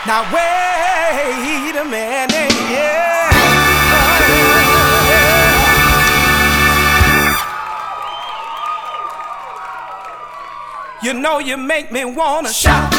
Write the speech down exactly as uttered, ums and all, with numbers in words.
Now wait a minute, yeah. You know you make me wanna shout.